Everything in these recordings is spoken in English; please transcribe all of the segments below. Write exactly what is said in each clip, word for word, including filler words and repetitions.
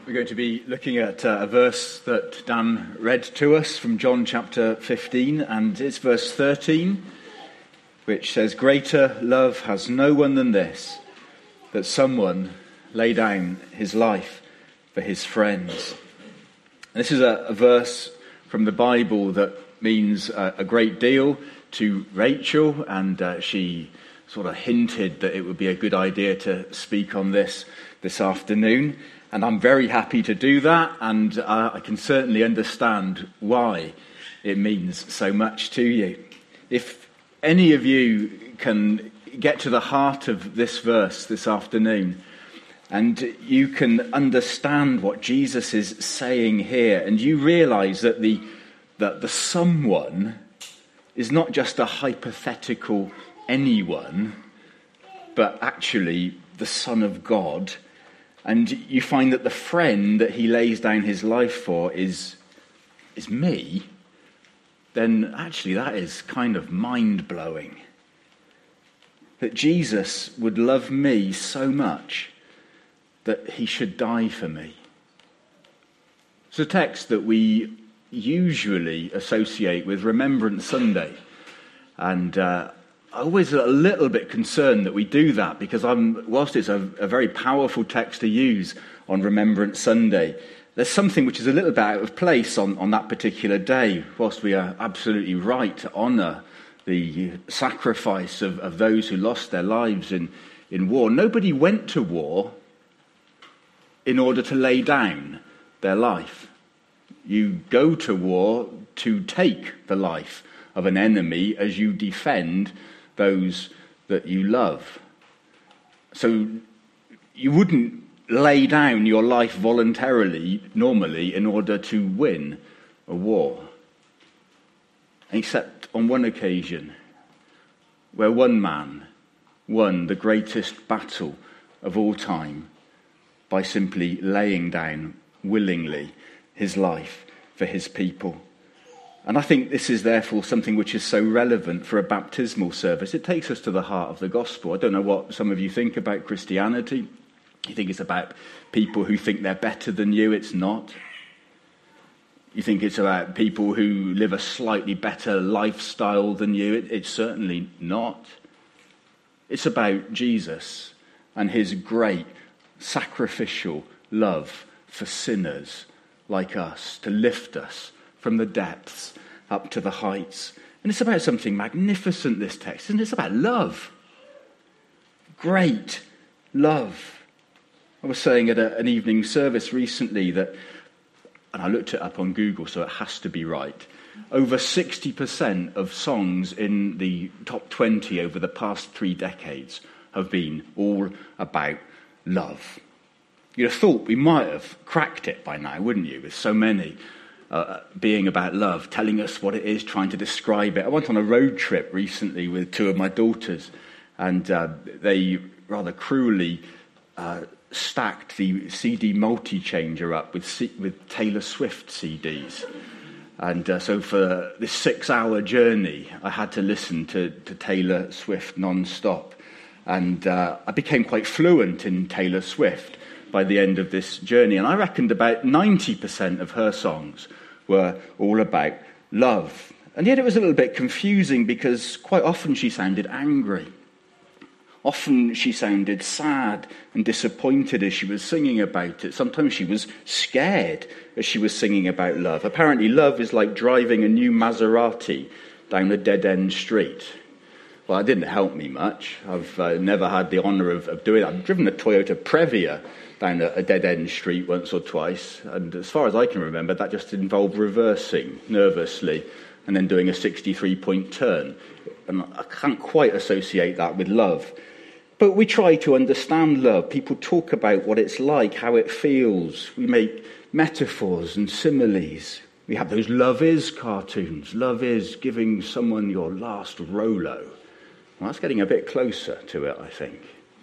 We're going to be looking at uh, a verse that Dan read to us from John chapter fifteen, and it's verse thirteen, which says, "Greater love has no one than this, that someone lay down his life for his friends." And this is a, a verse from the Bible that means a, a great deal to Rachel, and uh, she sort of hinted that it would be a good idea to speak on this this afternoon. And I'm very happy to do that, and uh, I can certainly understand why it means so much to you. If any of you can get to the heart of this verse this afternoon, and you can understand what Jesus is saying here, and you realise that the that the someone is not just a hypothetical anyone, but actually the Son of God, and you find that the friend that he lays down his life for is is me, then actually that is kind of mind-blowing. That Jesus would love me so much that he should die for me. It's a text that we usually associate with Remembrance Sunday, and uh, I'm always a little bit concerned that we do that, because I'm, whilst it's a, a very powerful text to use on Remembrance Sunday, there's something which is a little bit out of place on, on that particular day, whilst we are absolutely right to honour the sacrifice of, of those who lost their lives in, in war. Nobody went to war in order to lay down their life. You go to war to take the life of an enemy as you defend those that you love. So you wouldn't lay down your life voluntarily, normally, in order to win a war. Except on one occasion, where one man won the greatest battle of all time by simply laying down willingly his life for his people. And I think this is therefore something which is so relevant for a baptismal service. It takes us to the heart of the gospel. I don't know what some of you think about Christianity. You think it's about people who think they're better than you. It's not. You think it's about people who live a slightly better lifestyle than you. It, it's certainly not. It's about Jesus and his great sacrificial love for sinners like us, to lift us from the depths up to the heights. And it's about something magnificent, this text. And it's about love. Great love. I was saying at a, an evening service recently that, and I looked it up on Google, so it has to be right, over sixty percent of songs in the top twenty over the past three decades have been all about love. You'd have thought we might have cracked it by now, wouldn't you, with so many Uh, being about love, telling us what it is, trying to describe it. I went on a road trip recently with two of my daughters, and uh, they rather cruelly uh, stacked the C D multi-changer up with C- with Taylor Swift C Ds. And uh, so for this six-hour journey, I had to listen to, to Taylor Swift non-stop. And uh, I became quite fluent in Taylor Swift by the end of this journey. And I reckoned about ninety percent of her songs were all about love. And yet it was a little bit confusing, because quite often she sounded angry. Often she sounded sad and disappointed as she was singing about it. Sometimes she was scared as she was singing about love. Apparently love is like driving a new Maserati down a dead-end street. Well, that didn't help me much. I've uh, never had the honour of, of doing that. I've driven a Toyota Previa down a, a dead-end street once or twice, and as far as I can remember, that just involved reversing nervously and then doing a sixty-three point turn. And I can't quite associate that with love. But we try to understand love. People talk about what it's like, how it feels. We make metaphors and similes. We have those Love Is cartoons. Love is giving someone your last Rolo. Well, that's getting a bit closer to it, I think.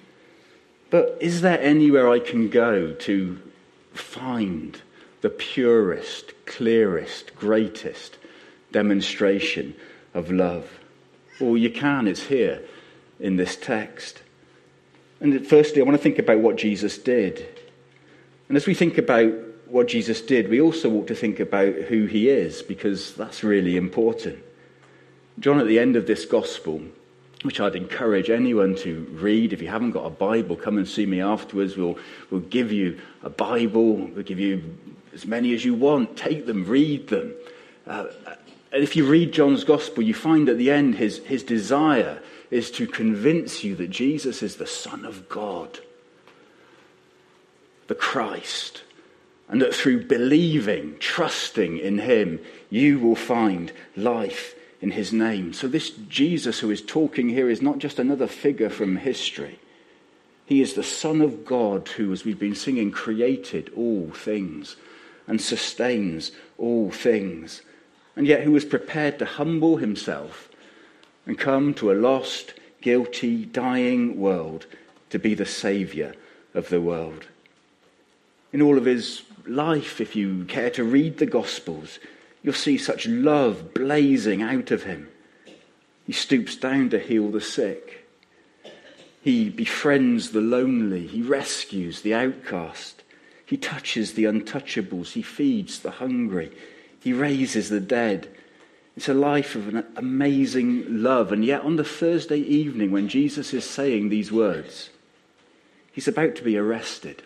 But is there anywhere I can go to find the purest, clearest, greatest demonstration of love? Well, you can. It's here in this text. And firstly, I want to think about what Jesus did. And as we think about what Jesus did, we also ought to think about who he is, because that's really important. John, at the end of this gospel, which I'd encourage anyone to read. If you haven't got a Bible, come and see me afterwards. We'll, we'll give you a Bible. We'll give you as many as you want. Take them, read them. Uh, and if you read John's gospel, you find at the end his, his desire is to convince you that Jesus is the Son of God, the Christ, and that through believing, trusting in him, you will find life in his name. So this Jesus who is talking here is not just another figure from history. He is the Son of God who, as we've been singing, created all things and sustains all things, and yet who was prepared to humble himself and come to a lost, guilty, dying world to be the Saviour of the world. In all of his life, if you care to read the Gospels, you'll see such love blazing out of him. He stoops down to heal the sick. He befriends the lonely. He rescues the outcast. He touches the untouchables. He feeds the hungry. He raises the dead. It's a life of an amazing love. And yet on the Thursday evening when Jesus is saying these words, he's about to be arrested.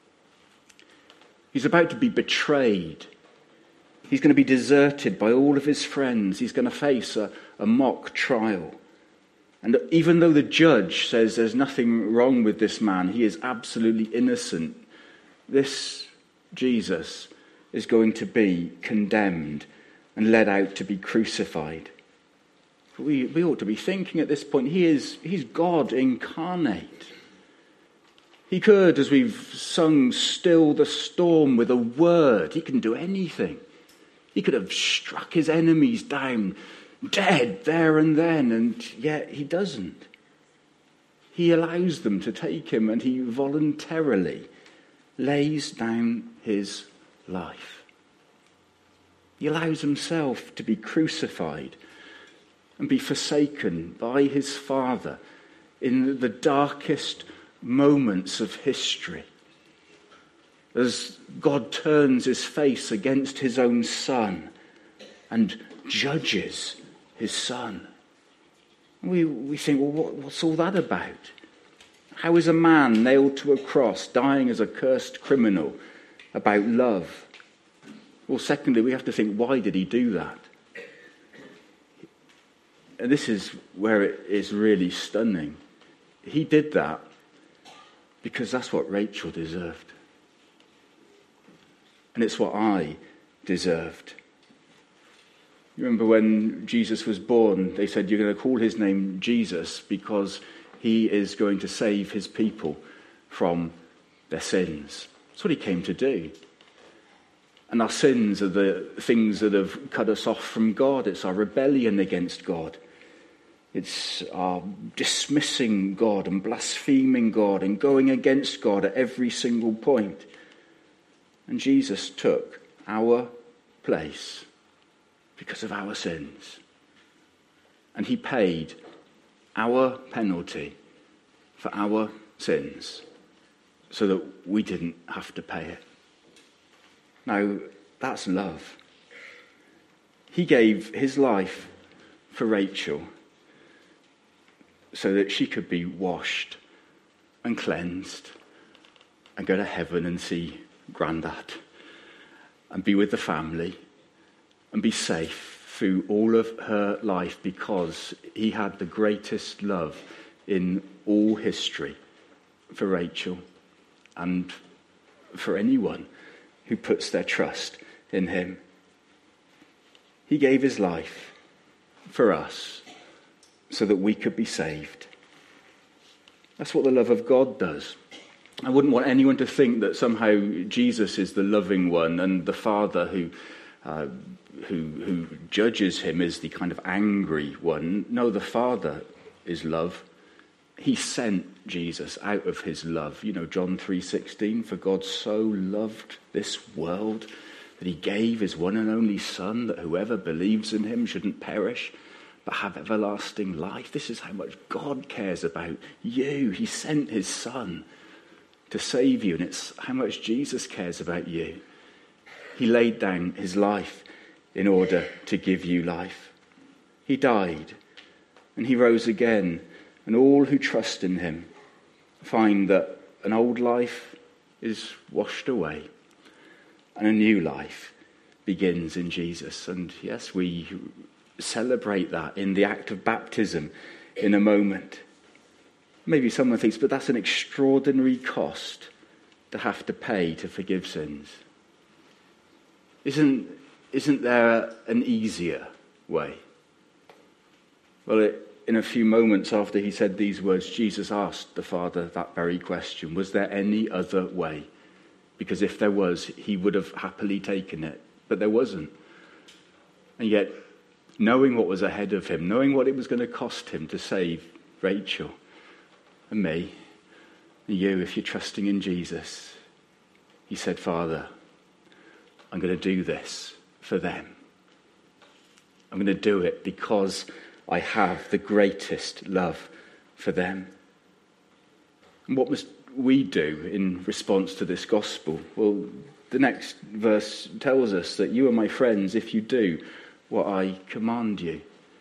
He's about to be betrayed. He's going to be deserted by all of his friends. He's going to face a, a mock trial. And even though the judge says there's nothing wrong with this man, he is absolutely innocent, this Jesus is going to be condemned and led out to be crucified. We, we ought to be thinking at this point, he is he's God incarnate. He could, as we've sung, still the storm with a word. He can do anything. He could have struck his enemies down, dead there and then, and yet he doesn't. He allows them to take him, and he voluntarily lays down his life. He allows himself to be crucified and be forsaken by his Father in the darkest moments of history. As God turns his face against his own Son and judges his Son. We, we think, well, what, what's all that about? How is a man nailed to a cross, dying as a cursed criminal, about love? Well, secondly, we have to think, why did he do that? And this is where it is really stunning. He did that because that's what Rachel deserved. And it's what I deserved. You remember when Jesus was born, they said, you're going to call his name Jesus because he is going to save his people from their sins. That's what he came to do. And our sins are the things that have cut us off from God. It's our rebellion against God. It's our dismissing God and blaspheming God and going against God at every single point. And Jesus took our place because of our sins. And he paid our penalty for our sins so that we didn't have to pay it. Now, that's love. He gave his life for Rachel so that she could be washed and cleansed and go to heaven and see Grandad and be with the family and be safe through all of her life because he had the greatest love in all history for Rachel and for anyone who puts their trust in him. He gave his life for us so that we could be saved. That's what the love of God does. I wouldn't want anyone to think that somehow Jesus is the loving one and the Father who uh, who, who judges him is the kind of angry one. No, the Father is love. He sent Jesus out of his love. You know, John three sixteen, for God so loved this world that he gave his one and only Son, that whoever believes in him shouldn't perish, but have everlasting life. This is how much God cares about you. He sent his Son to save you, and it's how much Jesus cares about you. He laid down his life in order to give you life. He died, and he rose again, and all who trust in him find that an old life is washed away, and a new life begins in Jesus. And yes, we celebrate that in the act of baptism in a moment. Maybe someone thinks, but that's an extraordinary cost to have to pay to forgive sins. Isn't, isn't there an easier way? Well, it, in a few moments after he said these words, Jesus asked the Father that very question. Was there any other way? Because if there was, he would have happily taken it. But there wasn't. And yet, knowing what was ahead of him, knowing what it was going to cost him to save Rachel and me, and you, if you're trusting in Jesus, he said, Father, I'm going to do this for them. I'm going to do it because I have the greatest love for them. And what must we do in response to this gospel? Well, the next verse tells us that you are my friends if you do what I command you.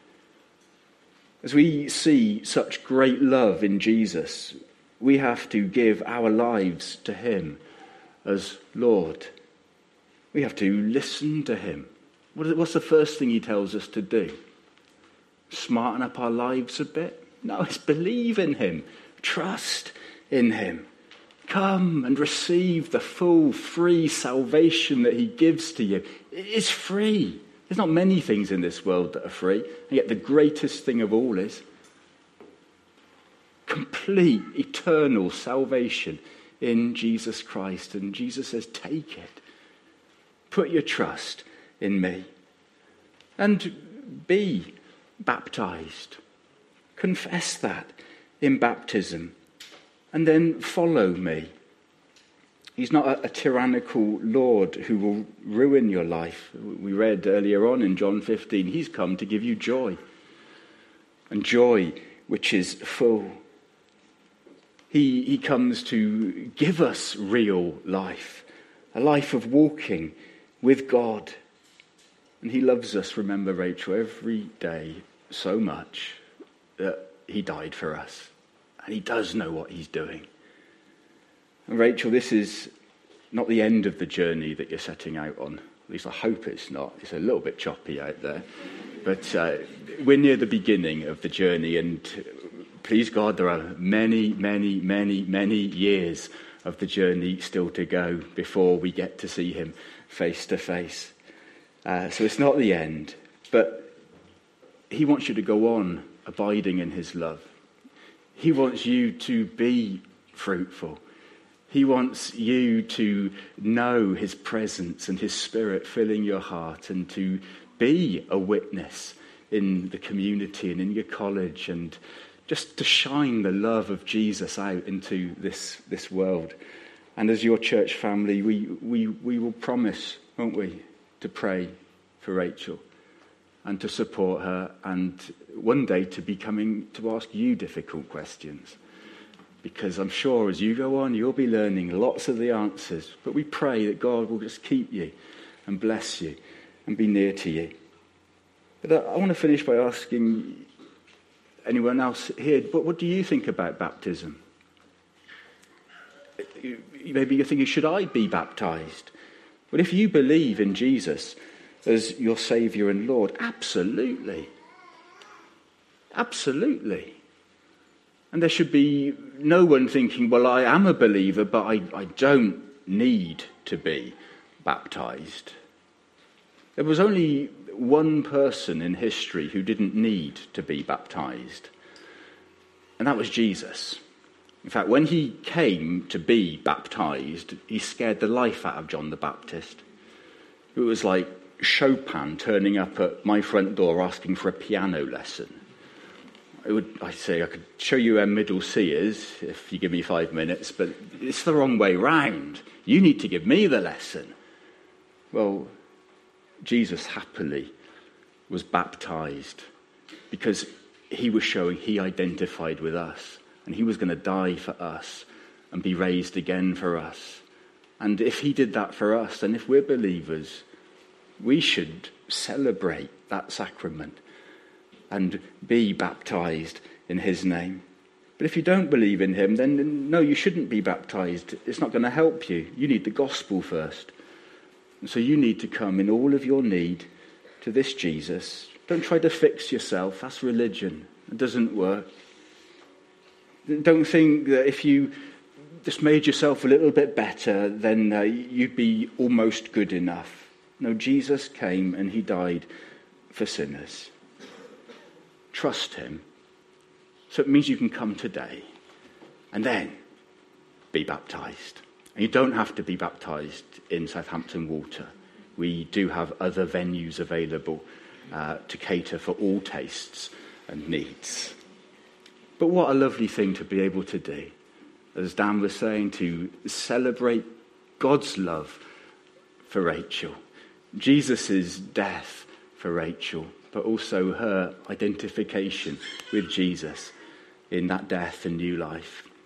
As we see such great love in Jesus, we have to give our lives to him as Lord. We have to listen to him. What's the first thing he tells us to do? Smarten up our lives a bit? No, it's believe in him. Trust in him. Come and receive the full, free salvation that he gives to you. It is free. There's not many things in this world that are free, and yet the greatest thing of all is complete, eternal salvation in Jesus Christ. And Jesus says, take it. Put your trust in me. And be baptized. Confess that in baptism. And then follow me. He's not a, a tyrannical Lord who will ruin your life. We read earlier on in John fifteen, he's come to give you joy. And joy which is full. He, he comes to give us real life. A life of walking with God. And he loves us, remember Rachel, every day so much that he died for us. And he does know what he's doing. And Rachel, this is not the end of the journey that you're setting out on. At least I hope it's not. It's a little bit choppy out there. But uh, we're near the beginning of the journey. And please God, there are many, many, many, many years of the journey still to go before we get to see him face to face. Uh, so it's not the end. But he wants you to go on abiding in his love. He wants you to be fruitful. He wants you to know his presence and his spirit filling your heart and to be a witness in the community and in your college and just to shine the love of Jesus out into this, this world. And as your church family, we, we, we will promise, won't we, to pray for Rachel and to support her, and one day to be coming to ask you difficult questions. Because I'm sure as you go on, you'll be learning lots of the answers. But we pray that God will just keep you and bless you and be near to you. But I want to finish by asking anyone else here, but what do you think about baptism? Maybe you're thinking, should I be baptized? Well, if you believe in Jesus as your Saviour and Lord, absolutely. Absolutely. And there should be no one thinking, well, I am a believer, but I, I don't need to be baptized. There was only one person in history who didn't need to be baptized, and that was Jesus. In fact, when he came to be baptized, he scared the life out of John the Baptist. It was like Chopin turning up at my front door asking for a piano lesson. It would, I say I could show you where middle C is if you give me five minutes, but it's the wrong way round. You need to give me the lesson. Well, Jesus happily was baptized because he was showing he identified with us and he was going to die for us and be raised again for us. And if he did that for us, then if we're believers, we should celebrate that sacrament and be baptized in his name. But if you don't believe in him, then no, you shouldn't be baptized. It's not going to help you. You need the gospel first. And so you need to come in all of your need to this Jesus. Don't try to fix yourself. That's religion. It doesn't work. Don't think that if you just made yourself a little bit better, then uh, you'd be almost good enough. No, Jesus came and he died for sinners. Trust him. So it means you can come today and then be baptized. And you don't have to be baptized in Southampton Water. We do have other venues available uh, to cater for all tastes and needs. But what a lovely thing to be able to do, as Dan was saying, to celebrate God's love for Rachel, Jesus' death for Rachel, but also her identification with Jesus in that death and new life.